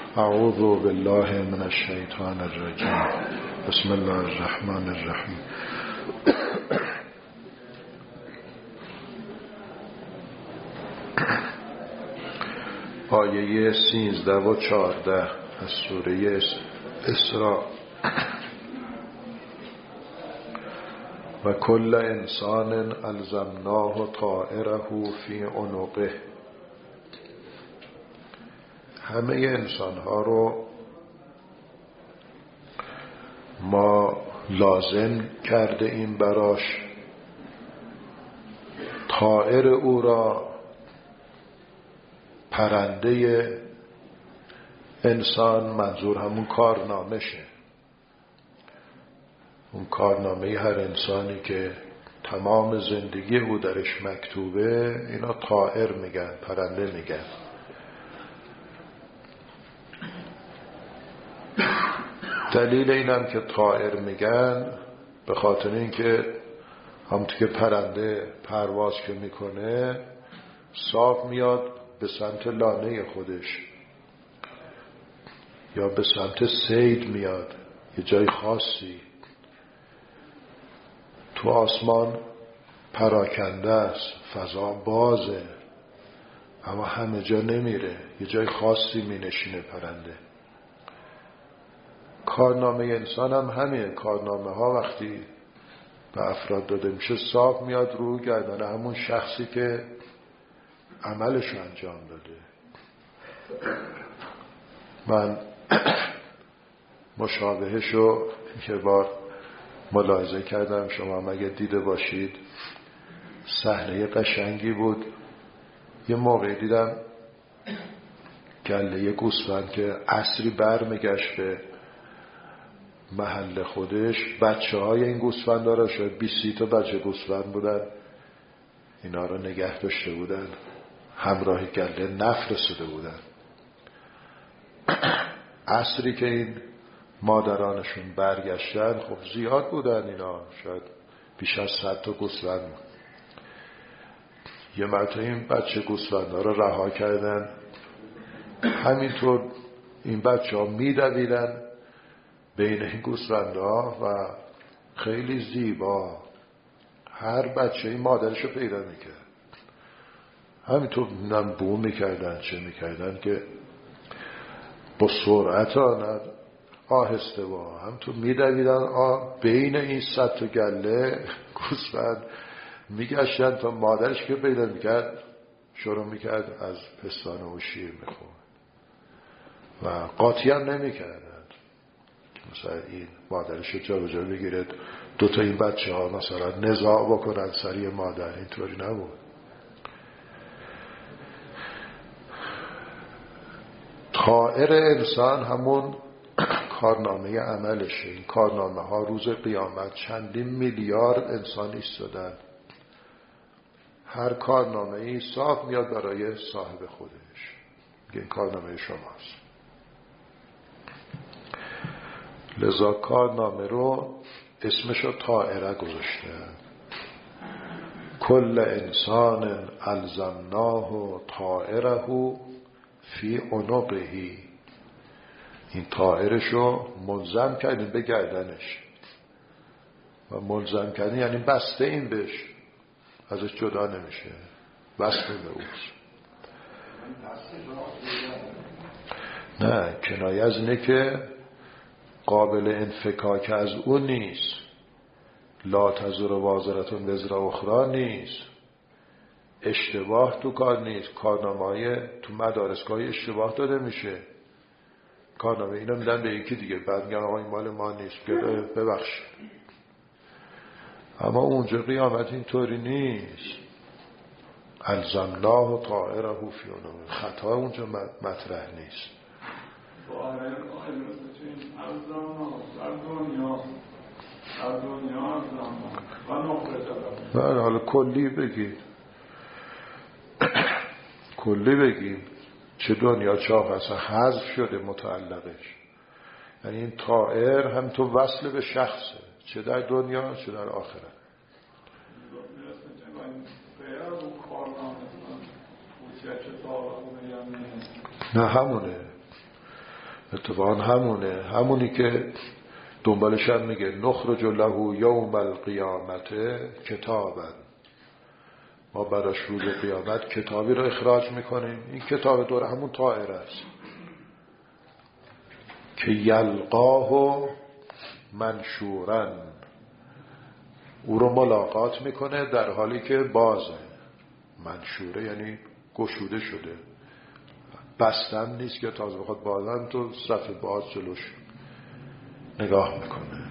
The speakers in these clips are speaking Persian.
اعوذ بالله من الشیطان الرجیم. بسم الله الرحمن الرحیم. آیه 13 و 14 از سوره اسراء. و کل انسان الزمناه طائره فی عنقه. همه انسان ها رو ما لازم کرده این براش طائر او را، پرنده انسان منظور همون کارنامشه، اون کارنامه هر انسانی که تمام زندگی او درش مکتوبه، اینا طائر میگن، پرنده میگن. دلیل اینم که طائر میگن به خاطر اینکه همونطور که پرنده پرواز که میکنه صاف میاد به سمت لانه خودش یا به سمت صید میاد، یه جای خاصی. تو آسمان پراکنده است، فضا بازه، اما همه جا نمیره، یه جای خاصی مینشینه پرنده. کارنامه انسان هم همین. کارنامه ها وقتی به افراد داده میشه صاف میاد رو گردن همون شخصی که عملش انجام داده. من مشابهشو یه بار ملاحظه کردم، شما هم اگه دیده باشید. صحنه قشنگی بود. یه موقع دیدم گله گوسفند که عصری برمیگشت به محل خودش، بچه های این گوسفند ها را شاید 20 تا بچه گوسفند بودن، اینا را نگه داشته بودن، همراه گله نفر رسیده بودن. عصری که این مادرانشون برگشتن، خب زیاد بودن اینا، شاید بیش از 100 تا گوسفند. یه مرتبه این بچه گوسفند ها را رها کردن، همینطور این بچه ها میدویدن بین این گوسفندها و خیلی زیبا هر بچه این مادرشو پیدا میکرد. همینطور بو میکردن چه میکردن که با سرعت آهسته با همینطور میدویدن بین این 100 تا گله گوسفند میگشتن تا مادرش که پیدا میکرد شروع میکرد از پستان و شیر میخورد و قاطی هم نمیکردن. مثلا این مادرش جا به جا بگیره، 2 تا این بچه ها مثلا نزاع بکنن سری مادر، اینطوری نبود. طائر انسان همون کارنامه عملشه. این کارنامه ها روز قیامت چندین میلیارد انسان ایستادن، هر کارنامه ای صاف میاد برای صاحب خودش. این کارنامه شماست. لذا کارنامه رو اسمشو طائره گذاشته. کل انسان الزمناه طائره فی عنقه. این طائرشو ملزم کردیم به گردنش و ملزم کردیم یعنی بسته این بهش، ازش جدا نمیشه، بسته به اوست. نه، کنایه از اینه که قابل انفکاک از اون نیست. لا تزر وازرتون وزر اخرى نیست. اشتباه تو کار نیست. کارنامه‌های تو مدارسگاه اشتباه داده میشه. کارنامه اینا میدن به یکی دیگه، بعد میگن آقا این مال ما نیست، ببخشید. اما اونجا قیامت اینطوری نیست. الزمناه طائره فی عنقه. خطا اونجا مطرح نیست. نه، حالا کلی بگید، کلی بگید چه دنیا چه آخرت. اصلا حذف شده متعلقش. یعنی این طائر هم تو وصل به شخصه، چه در دنیا چه در آخرت. نه همونه. اتفاقا همونی که دنبالش هم میگه نخرج له یوم القیامت کتابا، ما براش روز قیامت کتابی رو اخراج میکنیم. این کتاب دور همون طائر است که یلقاه منشورا، او رو ملاقات میکنه در حالی که بازه. منشوره یعنی گشوده شده، بستن نیست که تازه بخواد بازن تو صفحه باز جلوش نگاه میکنه.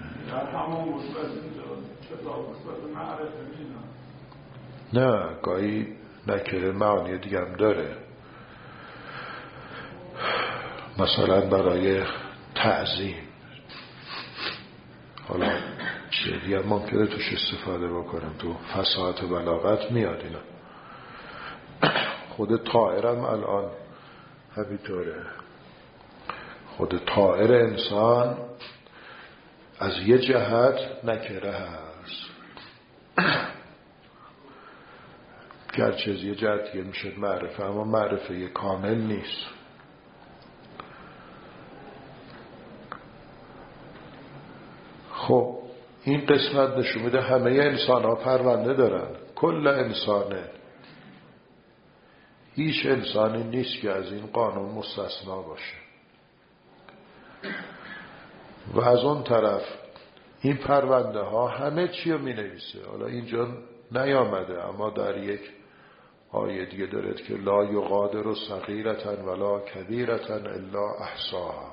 نه، گاهی نکره معانی دیگه هم داره، مثلا برای تعظیم. حالا چیزی هم ممکنه توش استفاده بکنم، تو فصاحت و بلاغت میاد اینا. خود طائرم الان همینطوره. خود طائر انسان از یه جهت نکره هست، گرچه از یه جهت دیگه میشه معرفه، اما معرفه کامل نیست. خب این قسمت نشون میده همه انسان ها پرونده دارن، کل انسانه، هیچ انسانی نیست که از این قانون مستثنا باشه. و از اون طرف این پرونده ها همه چی رو می نویسه. حالا اینجا نیامده، اما در یک آیه دیگه دارد که لا یغادر صغیرة ولا کبیرة الا احصاها.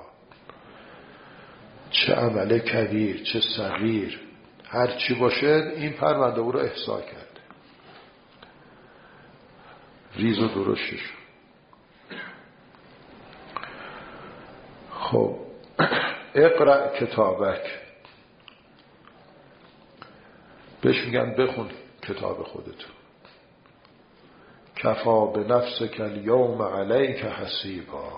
چه عمل کبیر چه صغیر هر چی باشه این پرونده او رو احصا کرده، ریز و درشتش. خب اقرأ کتابک، بهش میگن بخون کتاب خودتو. کفا بنفسک الیوم علیک حسیبا.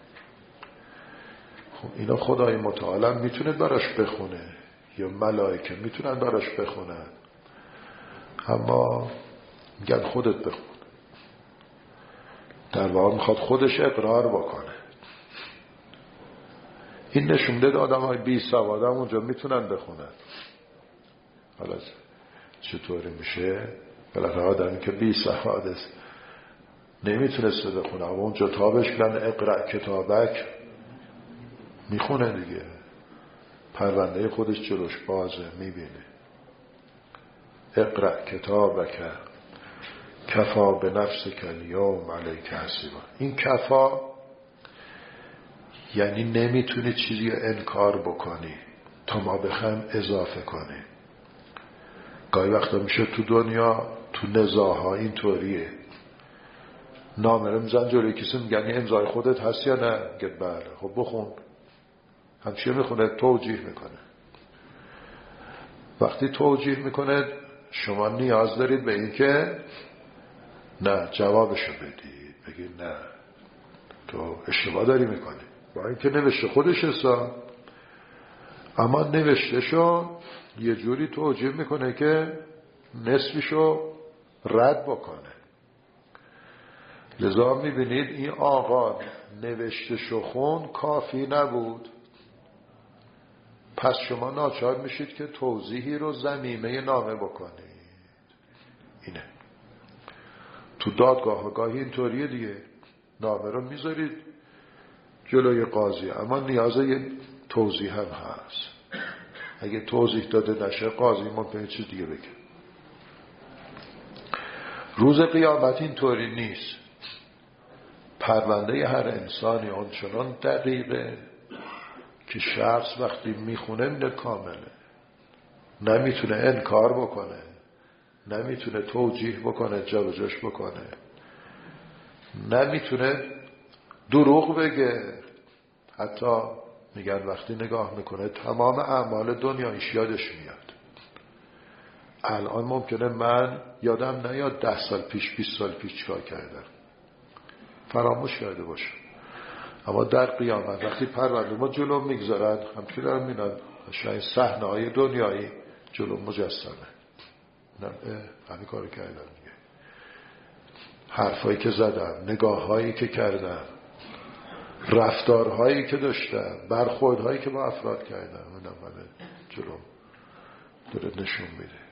خب اینا خدای متعال میتونه براش بخونه یا ملائکه میتونن براش بخونن، اما میگن خودت بخون. در واقع میخواد خودش اقرار بکنه. این نشونده آدم های بی سواد هم اونجا میتونن بخونن. حالا چطوری میشه؟ بالاخره آدمی که بی سواد است نمیتونسته بخونه، اما اونجا تابش کن اقرأ کتابک میخونه دیگه، پرونده خودش جلوش بازه، میبینه. اقرأ کتابک کفا بنفسک الیوم علیک حسیبا. این کفا یعنی نمیتونی چیزی انکار بکنی تا ما بخوایم اضافه کنیم. گاهی وقتا میشه تو دنیا تو نزاع‌ها اینطوریه، نامه رو میزن جلوی کسی میگن این امضای خودت هست یا نه؟ میگه بله. خب بخون. همچین میخونه، توجیه میکنه. وقتی توجیه میکنه شما نیاز دارید به این که نه جوابشو بدید، بگید نه تو اشتباه داری میکنی، با این که نوشته خودش حساب، اما نوشتهشو یه جوری توجیه میکنه که نصفشو رد بکنه. لذا میبینید این آقا نوشتهشو خون کافی نبود، پس شما ناچار میشید که توضیحی رو ضمیمه نامه بکنید. اینه تو دادگاه گاهی اینطوریه دیگه، نامه رو میذارید جلوی قاضی اما نیاز یه توضیح هم هست. اگه توضیح داده نشه قاضی ممکنه چیز دیگه بگه. روز قیامت اینطوری نیست. پرونده هر انسانی آنچنان دقیقه که شخص وقتی میخونه میده کامله، نمیتونه انکار بکنه، نمیتونه توجیه بکنه، جابجاش بکنه، نمیتونه دروغ بگه. حتی میگن وقتی نگاه میکنه تمام اعمال دنیایش یادش میاد. الان ممکنه من یادم نیاد 10 سال پیش 20 سال پیش چیکار کردم، فراموش کرده باشم. اما در قیامت وقتی پرونده ما جلو میگذارن همچنین دارم میدن شاید صحنه های دنیایی جلو مجسمه، همین کار کردم دیگه، حرفایی که زدم، نگاه هایی که کردم، رفتارهایی که داشتم، برخوردهایی که با افراد کردم، همه جلو داره نشون میده.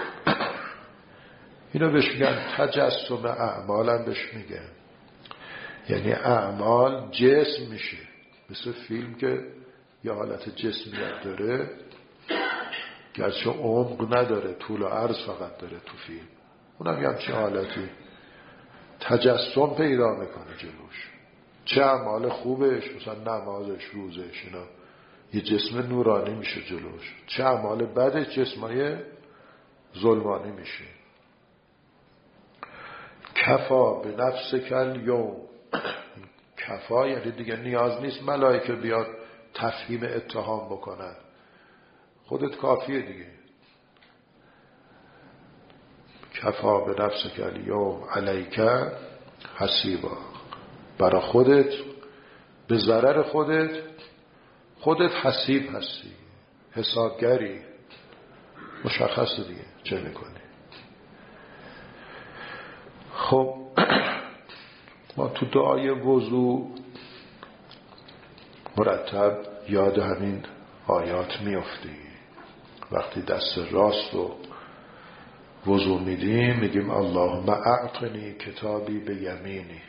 اینا بهش میگن تجسم اعمال، هم بهش میگن. یعنی اعمال جسم میشه، مثل فیلم که یه حالت جسمیت داره، گرچه عمق نداره، طول و عرض فقط داره تو فیلم، اونم یه همچین حالتی تجسم پیدا میکنه جلوش. چه اعمال خوبش، مثلا نمازش، روزش، اینا یه جسم نورانی میشه جلوش. چه اعمال بدش، جسمای ظلمانی میشه. کفا به نفس کل یوم، کفا یعنی دیگه نیاز نیست ملائکه بیاد تفهیم اتهام بکنن، خودت کافیه دیگه. کفا به نفس کل یوم علیکه حسیبا، برای خودت به ضرر خودت حسیب هستی، حسابگری، مشخصه دیگه چه میکنی. خب ما تو دعای وضو مرتب یاد همین آیات میافتیم. وقتی دست راست رو وضو میدیم میگیم اللهم اعطنی کتابی به یمینی،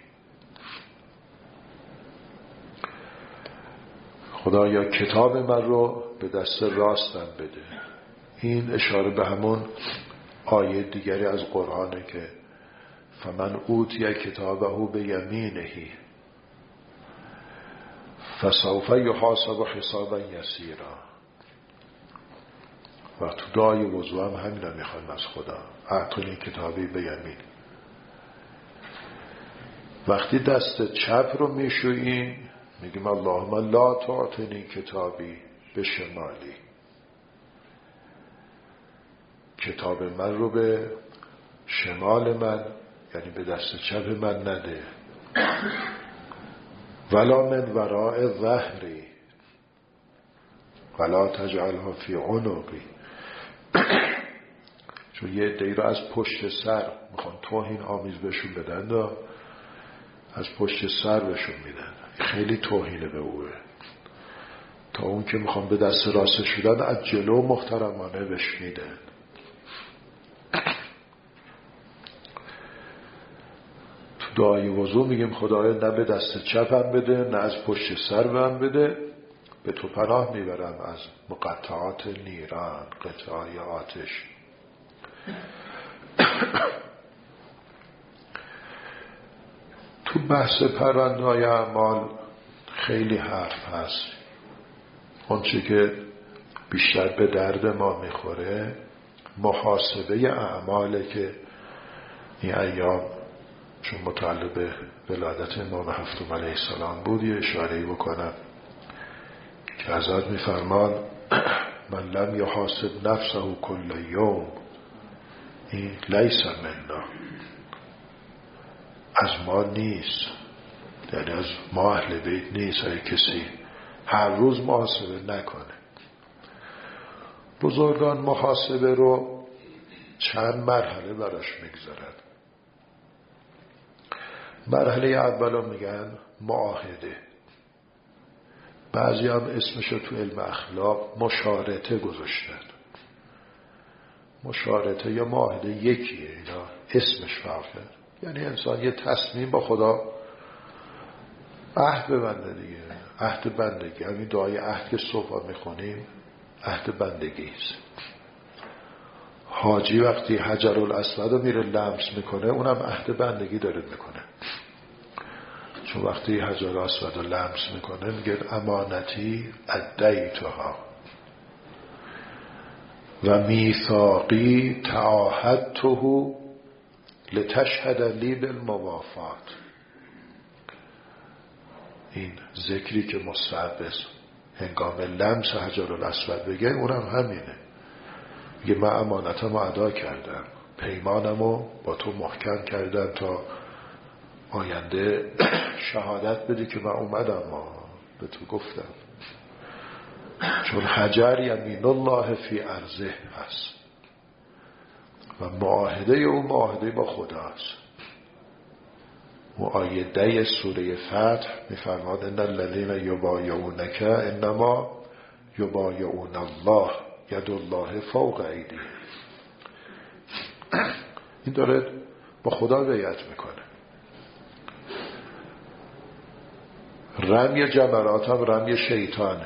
خدایا کتاب من رو به دست راستم بده. این اشاره به همون آیه دیگری از قرآنه که فمن اوتی کتابه به یمینه فسوف یحاسب حسابا یسیرا. و تو دعای وضو هم همین رو میخوایم از خدا، اعطنی کتابی به یمین. وقتی دست چپ رو میشوییم میگیم اللهم لا تعطنی کتابی به شمالی، کتاب من رو به شمال من، یعنی به دست چپ من نده. ولا من وراء ظهری ولا تجعلها فی عنقی، چون یه عده‌ای رو از پشت سر میخوان توهین آمیز بهشون بدن و از پشت سر بهشون میدن، خیلی توهینه به اوه. تا اون که میخوان به دست راست شدن از جلو محترمانه بهش میدن. تو دعای وضو میگیم خدایا نه به دست چپم بده نه از پشت سر من بده، به تو پناه میبرم از مقطعات نیران، قطعای آتش. تو بحث پرونده‌های اعمال خیلی حرف هست. اون چی که بیشتر به درد ما میخوره محاسبه اعماله که این ایام چون متعلق به ولادت امام هفتم علیه السلام بود یه اشاره‌ای بکنم که حضرت میفرمان من لم یحاسب نفسه کل یوم این لیس منا، از ما نیست، یعنی از ما اهل بیت نیست. اگه کسی هر روز محاسبه نکنه. بزرگان محاسبه رو چند مرحله براش میگذارن. مرحله اولو میگن معاهده، بعضی هم اسمشو تو علم اخلاق مشارطه گذاشتن. مشارطه یا معاهده یکیه، اینا اسمش فرقه. یعنی انسان یه تصمیم با خدا عهد ببنده دیگه، عهد بندگی. همین دعای عهد که صبح میخونیم عهد بندگی است. حاجی وقتی حجر الاسود رو میره لمس میکنه اونم عهد بندگی داره میکنه، چون وقتی حجر الاسود رو لمس میکنه میگه امانتی ادیتها و میثاقی تعاهدته لتشهد لی بالموافات. این ذکری که مستحب است هنگام لمس حجر الاسود بگه اونم همینه. میگه من امانتمو ادا کردم، پیمانمو با تو محکم کردم تا آینده شهادت بدی که من اومدم به تو گفتم. چون حجر یمین الله فی ارضه هست و معاهده او معاهده با خداست. و آیه 10 سوره فتح میفرماد ان الذین یبایعونک انما یبایعون الله ید الله فوق ایدیهم. این داره با خدا بیعت میکنه. رمی جمرات هم رمی شیطانه.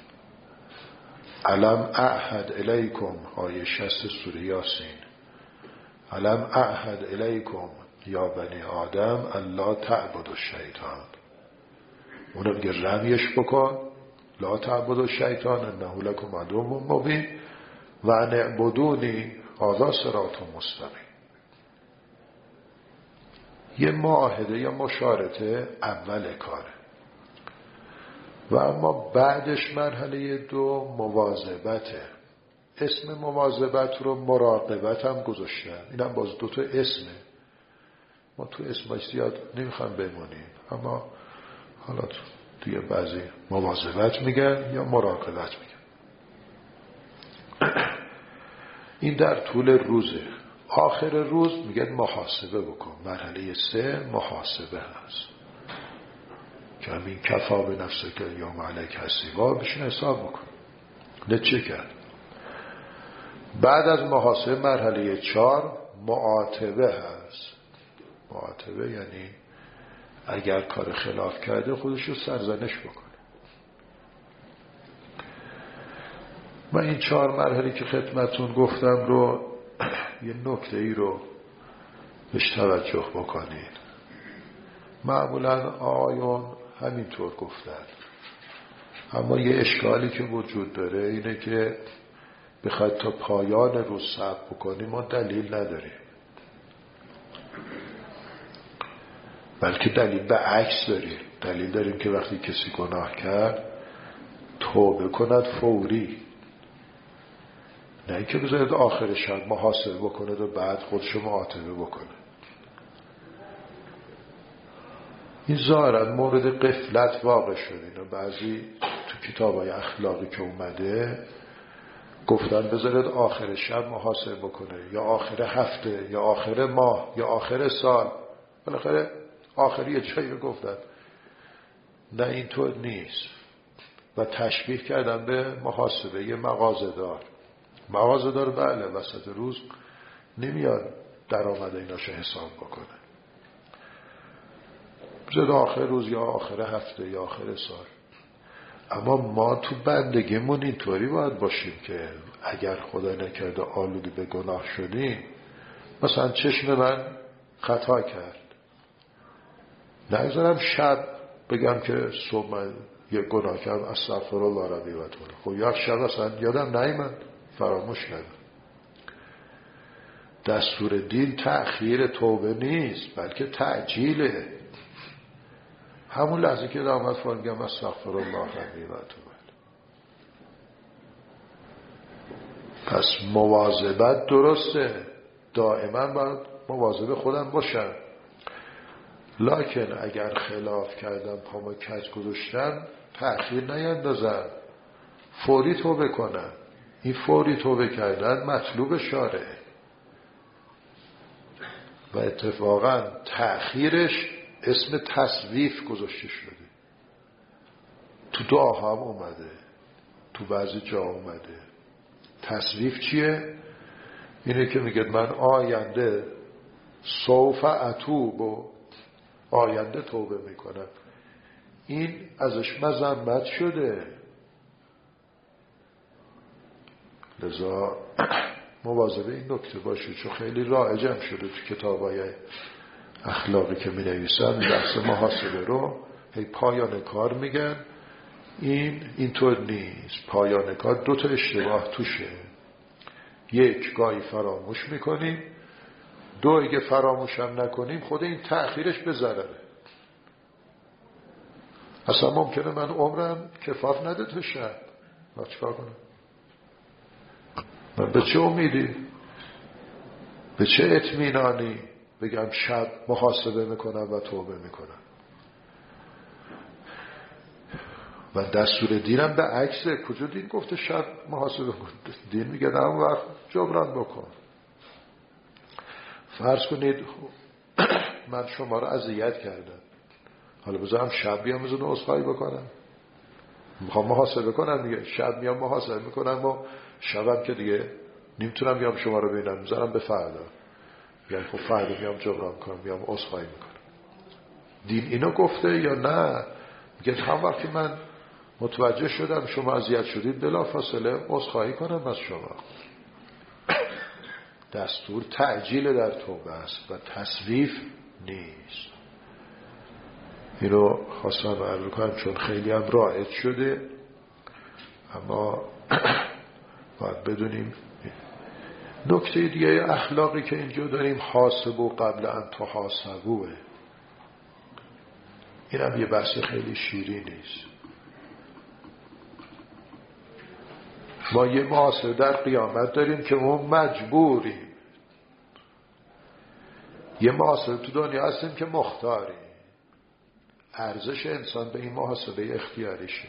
الم اعهد الیکم آیه 60 سوره یاسین الم اعهد الیکم یا بنی آدم الا تعبدوا الشیطان. اونم میگه رمیش بکن لا تعبدوا الشیطان انه لکم عدو مبین و ان اعبدونی هذا صراط مستقیم. یه معاهده یا مشارطه اول کاره و اما بعدش مرحله 2 مواظبته. اسم مواظبت رو مراقبت هم گذاشتن. این هم باز 2 تا اسمه. ما تو اسمش زیاد نمیخوام بمونیم اما حالا توی بعضی مواظبت میگن یا مراقبت میگن. این در طول روزه. آخر روز میگن محاسبه بکن. مرحله 3 محاسبه هست که همین کفا به نفسه که یا علیک حسیبا بشین حساب بکن نه چه کرد. بعد از محاسبه مرحله 4 معاتبه هست. معاتبه یعنی اگر کار خلاف کرده خودش رو سرزنش بکنه. من این 4 مرحله که خدمتون گفتم رو یه نکته ای رو بهش توجه بکنید. معمولا آیون همینطور گفتن اما یه اشکالی که وجود داره اینه که بخواد تا پایان روز صبر بکنیم ما دلیل نداریم، بلکه دلیل به عکس داریم. دلیل داریم که وقتی کسی گناه کرد توبه کند فوری، نه اینکه بذارید آخر شب محاسبه بکنه و بعد خودشو معاتبه بکنه. این ظاهرا مورد غفلت واقع شد. اینا بعضی تو کتابای اخلاقی که اومده گفتن بذارید آخر شب محاسبه بکنه یا آخر هفته یا آخر ماه یا آخر سال. بالاخره آخری جایی رو گفتن. نه اینطور نیست و تشبیه کردن به محاسبه. یه مغازه‌دار بله وسط روز نمیاد درآمد ایناشو حساب بکنه. بذارید آخر روز یا آخر هفته یا آخر سال. اما ما تو بندگیمون اینطوری باید باشیم که اگر خدا نکرده آلوده به گناه شدیم، مثلا چشم من خطا کرد، نگذارم شب بگم که صبح من یه گناه کردم استغفرالله ربی و توبه. خب یک شب اصلا یادم نیامد فراموش کردم. دستور دین تأخیر توبه نیست بلکه تعجیله. همون لحظه که دامت فرمگم استغفرالله ربی و توبه. پس مواظبت درسته، دائما باید مواظب خودم باشم، لکن اگر خلاف کردم پامو کج گذاشتم تأخیر نیندازم، فوری توبه کنم. این فوری توبه کردن مطلوب شارعه و اتفاقا تأخیرش اسم تصویف گذاشته شده. تو دعا هم اومده، تو بعضی جا اومده. تصویف چیه؟ اینه که میگه من آینده سوف اتوب و آینده توبه میکنم. این ازش مذمت شده. لذا مواظب این نکته باشید، چون خیلی رایجم شده تو کتابای اخلاقی که می نویسن بحث محاسبه رو هی پایان کار میگن. اینطور نیست. پایان کار 2 تا اشتباه توشه. یک، گاهی فراموش میکنیم. 2، اگه فراموش هم نکنیم خود این تأخیرش به ضرره. اصلا ممکنه من عمرم کفاف نده تا شب. من چیکار کنم؟ من به چه امیدی؟ به چه اطمینانی بگم شب محاسبه میکنم و توبه میکنم؟ و دستور دینم به عکسه. کجا دین گفته شب محاسبه کن؟ دین میگه نه اون وقت جبران بکن. فرض کنید من شما رو اذیت کردم، حالا بذارم شب بیام بذارم عذرخواهی بکنم. میخوام محاسبه کنم دیگه، شب میام محاسبه میکنم و شبم که دیگه نمیتونم بیام شما رو ببینم، میذارم به فردا، یعنی خب فردا میام جبران کنم، میام عذرخواهی میکنم. دین اینو گفته یا نه؟ میگه هم وقتی من متوجه شدم شما اذیت شدید بلافاصله عذرخواهی کنم از شما. دستور تعجیل در توبه است و تسویف نیست. اینو خواستم عرض کنم چون خیلی هم رایج شده، اما باید بدونیم. نکته دیگه اخلاقی که اینجا داریم، حاسبو قبل ان تحاسبوه. این هم یه بحث خیلی شیرینی است. ما یه محاسبه در قیامت داریم که ما مجبوریم، یه محاسبه تو دنیا هستیم که مختاریم. ارزش انسان به این محاسبه اختیاریشه.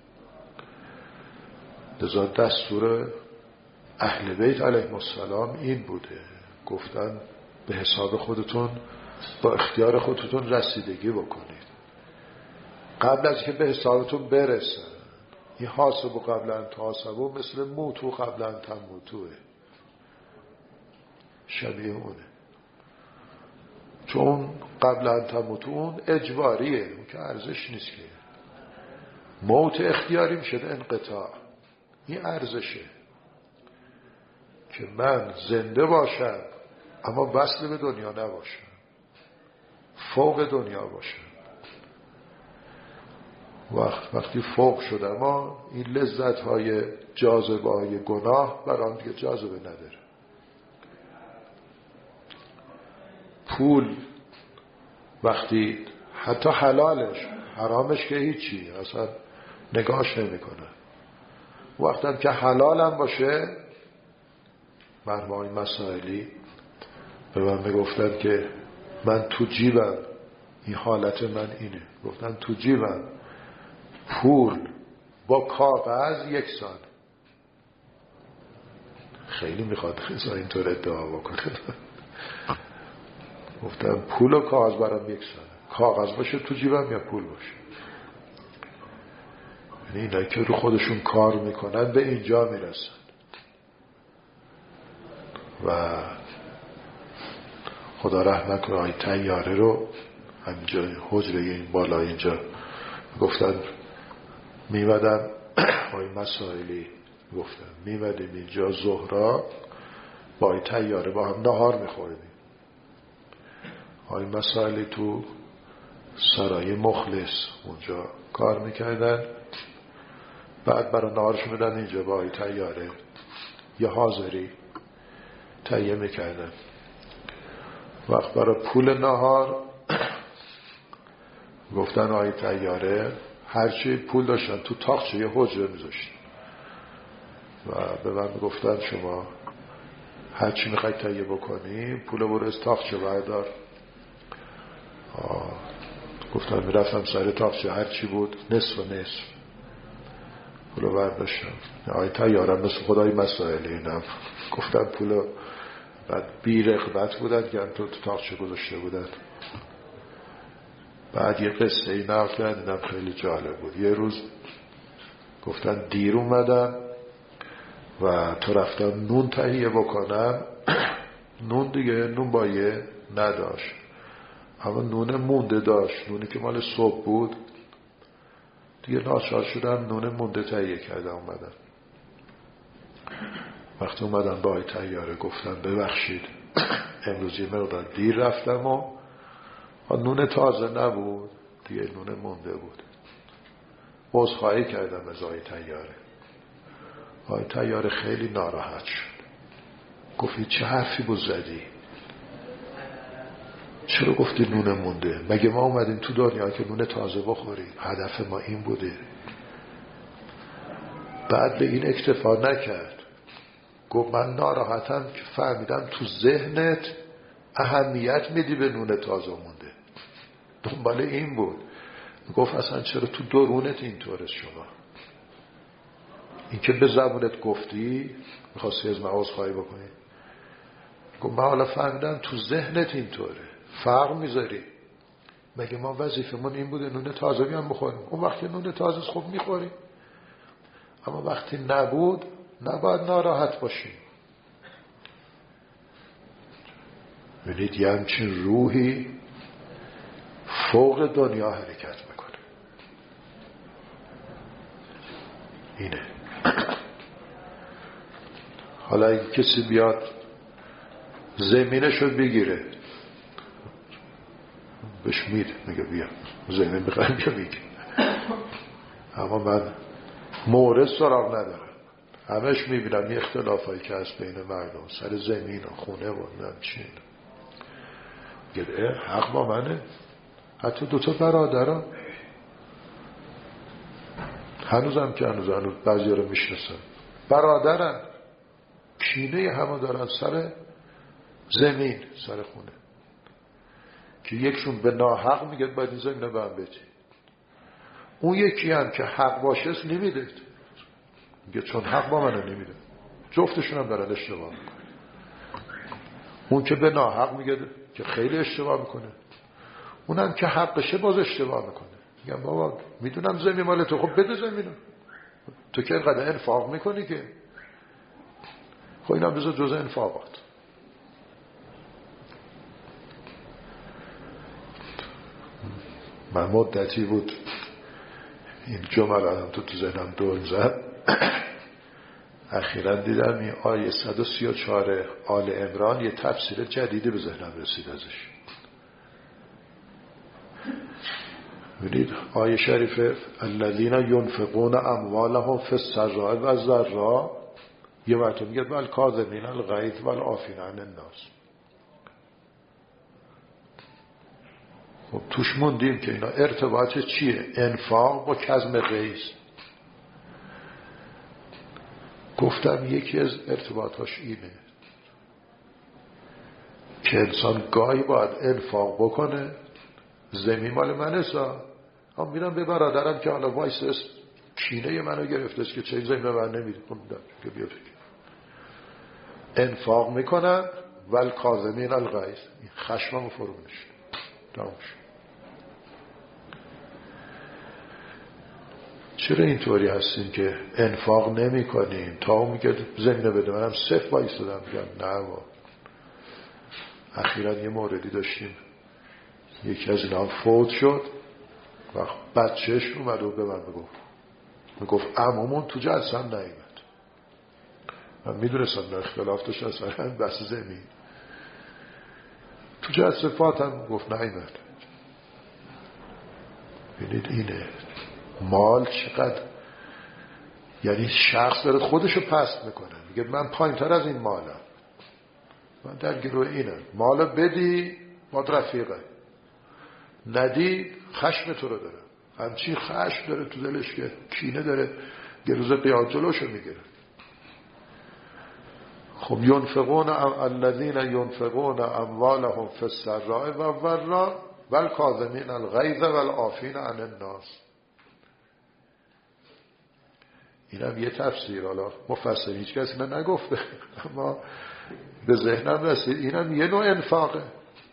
لذا دستور اهل بیت علیهم السلام این بوده، گفتن به حساب خودتون با اختیار خودتون رسیدگی بکنید قبل از که به حسابتون برسن. این حاسب و قبل ان تحاسبوا مثل موتو قبل ان تموتوه، شبیه اونه. چون قبل ان تموتو اون اجباریه، اون که ارزش نیست که. موت اختیاری میشه انقطاع. این ارزشه که من زنده باشم اما وصل به دنیا نباشم، فوق دنیا باشم. وقتی فوق شد اما این لذت های جاذبه های گناه برام دیگه جاذبه نداره. پول وقتی حتی حلالش حرامش که هیچی اصلا نگاهش نمیکنه، وقتی که حلالم باشه. مرحوم مسائلی به من میگفتن که من تو جیبم، این حالت من اینه، گفتن تو جیبم پول با کاغذ یکسان. خیلی میخواد اینطور ادعا بکنه. گفتم پول و کاغذ برام یکسانه، کاغذ باشه تو جیبم یا پول باشه. یعنی اینا که رو خودشون کار میکنن به اینجا میرسن. و خدا رحمت کنه آقای طیاره رو همینجا حجره این بالا اینجا گفتن میمدن، آقای مسائلی گفتن میمدیم اینجا ظهرا با آقای طیاره با هم نهار میخوردیم. آقای مسائلی تو سرای مخلص اونجا کار میکردن، بعد برای نهارش میدن اینجا با آقای طیاره یه حاضری تهیه میکردن. وقت برای پول نهار گفتن آقای طیاره هرچی پول داشتن تو تاقچه یه حجره میذاشتن و به من گفتن شما هرچی میخوای تهیه بکنی پول برو از تاقچه بردار. گفتن میرفتم سر تاقچه هرچی بود نصف و نصف پولو برداشتم. آقای طیاره مثل خدای مسائلی اینم گفتن پولو، بعد بی رغبت بودن که تو تاقچه گذاشته بودن. بعد یه قصه ای نقل کردم خیلی جالب بود. یه روز گفتن دیر اومدن و تو رفتم نون تهیه بکنم، نون دیگه نون بایه نداشت اما نون مونده داشت، نونی که مال صبح بود دیگه. ناچار شدم نون مونده تهیه کردم. اومدن وقتی اومدن با آقای طیاره گفتن ببخشید امروز یه مقدار دیر رفتم و نون تازه نبود دیگه، نون مونده بود. عذرخواهی کردم از آقای طیاره. آقای طیاره خیلی ناراحت شد، گفت چه حرفی بود زدی؟ چرا گفتی نون مونده؟ مگه ما اومدیم تو دنیا که نون تازه بخوریم؟ هدف ما این بوده. بعد به این اکتفا نکرد، گفت من ناراحتم که فهمیدم تو ذهنت اهمیت میدی به نون تازه مونده. دنبال این بود. گفت اصلا چرا تو درونت اینطوره شما؟ این که به زبونت گفتی میخواستی از من عذرخواهی بکنی. گفت من حالا فهمیدم تو ذهنت اینطوره، فرق میذاری. مگه ما وظیفمون این بوده نون تازه هم بخوریم؟ اون وقتی نون تازه خوب میخوریم، اما وقتی نبود نباید ناراحت باشیم. ببینید یه همچین روحی فوق دنیا حرکت میکنه. اینه. حالا این کسی بیاد زمینشو بگیره، بهش میده، میگه بیا زمین بخواهیم بیا میگه، اما من مورد سراغ ندارم. همش میبینم یه اختلافایی که هست بین مردم سر زمین و خونه و نمچین. میگه حق با منه. حتی دوتا برادران هنوزم که هنوز بعضی رو میشناسن، برادرن، کینه همه دارن سر زمین، سر خونه، که یکشون به ناحق میگه باید این زمین رو به هم بدی، اون یکی هم که حق باشه نمیده، میگه چون حق با منه نمیده. جفتشون هم دارن اشتباه میکنه. اون که به ناحق میگه که خیلی اشتباه میکنه، اونم که حقشه باز اشتباه میکنه. میگم بابا میدونم زمین مال تو، خب بده زمینو، تو که اینقدر انفاق میکنی که، خب اینم بذار جزء انفاقات. من مدتی بود این جمله هم تو ذهنم دور زد. اخیراً دیدم این آیه 134 آل عمران یه تفسیر جدیدی به ذهنم رسید ازش. ببینید آیه شریفه الذین ينفقون اموالهم فی السراء و الضراء، یه وقت میگه والکاظمین الغیظ والعافین عن الناس. خب توش موندیم که اینا ارتباط چیه؟ انفاق با کظم غیظ. گفتم یکی از ارتباطاش اینه که انسان گاهی باید انفاق بکنه. زمین مال منه سا، هم میرم به برادرم که حالا وایس کینه منو گرفته است که چه زمین به من نمیده، که بیا فکر انفاق میکنم والکاظمین الغیظ، خشممو فرو میشه تمامش. چرا اینطوری هستیم که انفاق نمی کنیم؟ تا اون میگه زمینه بده، منم صفر بایستادم میگم نه با. اخیراً یه موردی داشتیم، یکی از اینا فوت شد و بچهش اومد و به من میگفت عمومون تو جلسه هم نیامد. من میدونستم نه اختلاف داشت از همین بحث زمین. تو جلسه فاتم گفت نیامد. ببینید اینه مال چقدر، یعنی شخص داره خودشو پست میکنه، میگه من پایین تر از این مالم، من در گروه اینم. مالو بدی با رفیقه، ندی خشم تو رو داره. همچین خشم داره تو دلش که کینه داره، یه روز قیامت جلوشو میگیره. خب ينفقون الذين ينفقون اموالهم في السراء والضراء والكاظمين الغيظ والعافين عن الناس. اینم یه تفسیر، حالا مفسر هیچ کس اینو نگفته اما به ذهنم رسید اینم یه نوع انفاقه.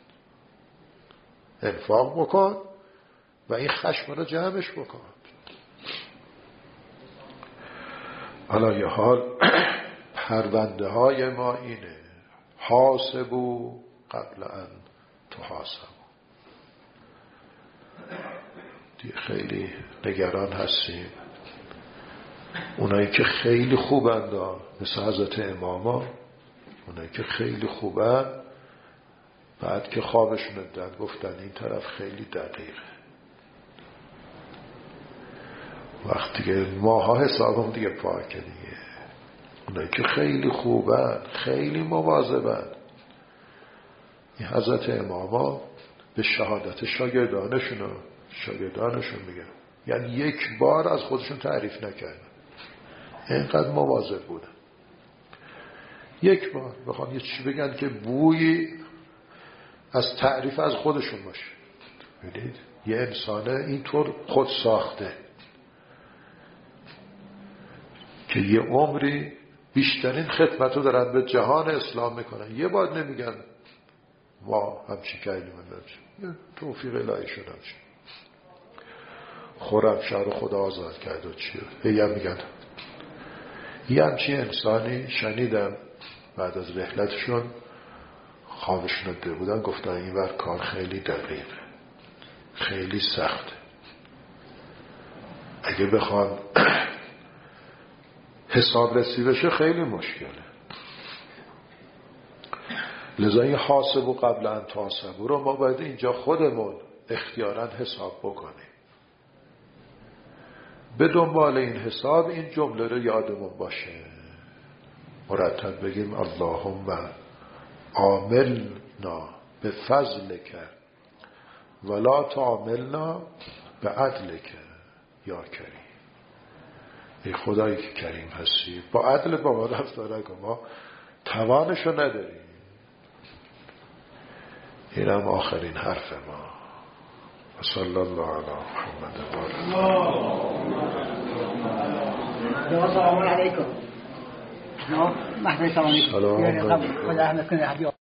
انفاق بکن و این خشم رو جمعش بکن. حالا یه حال پرونده های ما اینه حاسبو قبل ان تحاسبو. دیگه خیلی نگران هستیم اونایی که خیلی خوبند، مثل حضرت اماما، اونایی که خیلی خوبند بعد که خوابشون دادن گفتن این طرف خیلی دقیقه. وقتی که ماها حسابم دیگه پاکه دیگه. اونایی که خیلی خوبند، خیلی مواظبند، این حضرت اماما به شهادت شاگردانشون میگن، یعنی یک بار از خودشون تعریف نکردن، اینقدر مواظب بودن. یک بار بخوام یه چیزی بگن که بویی از تعریف از خودشون باشه. ببینید یه انسانه اینطور خود ساخته که یه عمری بیشترین خدمت رو دارن به جهان اسلام میکنن، یه بار نمیگن ما همچی کردیم یه توفیق الهی شدم چی خورم شهر خدا آزاد کرد و چی هی هم میگن یه همچی انسانی شنیدم بعد از رحلتشون خوابشون رو بودن گفتن این ور کار خیلی دقیقه خیلی سخته اگه بخوان حساب رسی بشه خیلی مشکله لذا این حاسب و قبل ان تحاسبوا رو ما باید اینجا خودمون اختیاراً حساب بکنیم به دنبال این حساب این جمله رو یادمون باشه مرتب بگیم اللهم عاملنا به فضلک ولا تعاملنا به عدلک یا کریم ای خدایی که کریم هستی با عدل با ما رفتار کن ما توانشو نداریم اینم آخرین حرف ما صلی الله علی محمد سلام علیکم. سلام.